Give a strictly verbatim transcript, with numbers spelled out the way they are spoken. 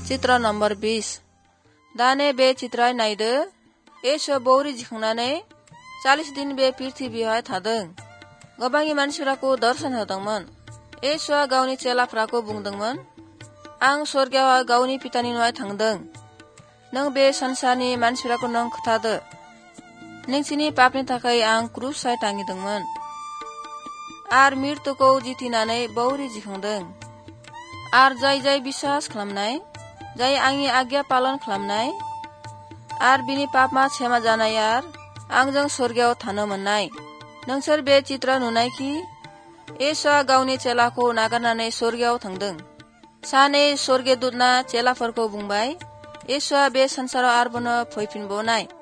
चित्र नम्बर बीस दाने बे चित्र नायदो येसुआ बौरि जिखांनानै चालीस दिन बे पृथ्वीयाव थादों। गोबांनि मानसिफोरखौ दर्शन होदोंमोन। येसुआ गावनि चेलाफोरखौ बुंदोंमोन, आं स्वर्गयाव गावनि पितानि न'आव थांदों। नों बे संसारनि मानसिफोरखौ नों खोथादो, नोंसिनि पापनि थाखाय आं क्रुसाव टांगिदोंमोन आर मृत्युखौ जिथिनानै बौरि जिखांदों। आर जाय जाय बिश्वास खालामनाय, जाय आंनि आज्ञा पालन खालामनाय आर बिनि पापमा क्षमा जानाय आर आंजों स्वर्गयाव थानो मोननाय। नोंसोर बे चित्र नुनाय कि येसुआ गावनि चेलाखौ नागारनानै स्वर्गयाव थांदों। सानै स्वर्गदूतना चेलाफोरखौ बुंबाय, येसुआ बे संसाराव आरोबाव फैफिनबावनाय।